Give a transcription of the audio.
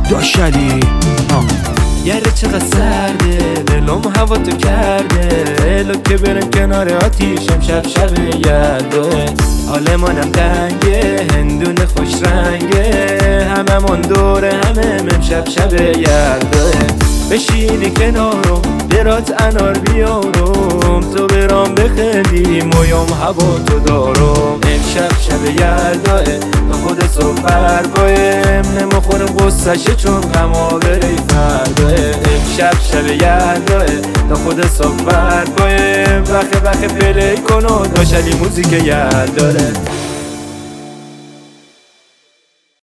داشلی یاره چقدر سرده دلم هوا تو کرده لو که برم کنار آتیشم شب شب یلداه حال منم تنگه هندون خوش رنگه هممون دوره همه شب شب یلداه بشینی کنارم برات انار بیارم تو برام بخندی مویام هوا تو دارم امشب شب یلداه تا خود صبح برگاهم نمیخورم غصشه چون غما بری فرداه امشب شب یلداه تا خود صبح برگاهم وقت پلی کن و داشلی موزیک یلداره